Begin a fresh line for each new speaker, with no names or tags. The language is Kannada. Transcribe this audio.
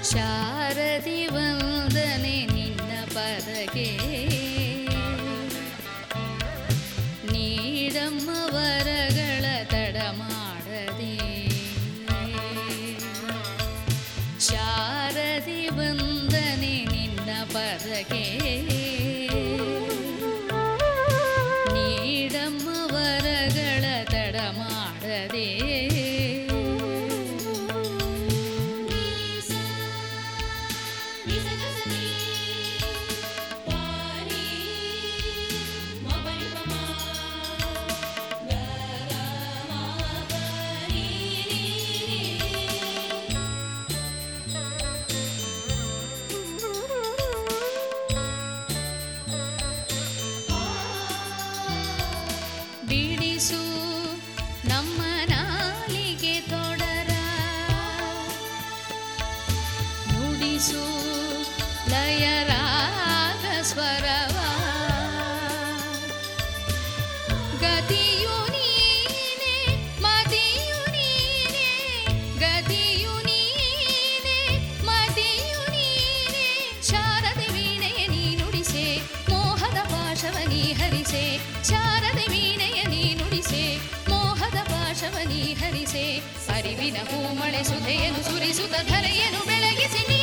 ಶಾರದಿ ವಂದನೆ ನಿನ್ನ ಪದಗೆ ನೀಡಮ್ಮ ವರಗಳ ತಡ ಮಾಡದೆ. ಶಾರದಿ ವಂದನೆ ನಿನ್ನ ಪದಗೆ ನೀಡಮ್ಮ ವರಗಳ ತಡ ಮಾಡದೆ. ಬಿಡಿಸು ನಮ್ಮ ನಾಲಿಗೆ ತೊಡರ, ನುಡಿಸು ಲಯ ರಾಗ ಸ್ವರವ. ಗತಿಯು ನೀನೆ ಮತಿಯು ನೀನೆ, ಗತಿಯು ನೀನೆ ಮತಿಯು ನೀನೆ. ಶಾರದೆ ವೀಣೆಯ ನೀ ನುಡಿಸೆ, ಮೋಹದ ಪಾಶವ ನೀ ಹರಿಸೆ. ಶಾರದೆ ವೀಣೆಯ ನೀ ನುಡಿಸೆ, ಮೋಹದ ಪಾಶವ ನೀ ಹರಿಸೆ. ಅರಿವಿನ ಹೂಮಳೆ ಸುಧೆಯನ್ನು ಸುರಿಸುತ್ತ ಧರೆಯನ್ನು ಬೆಳಗಿಸಿ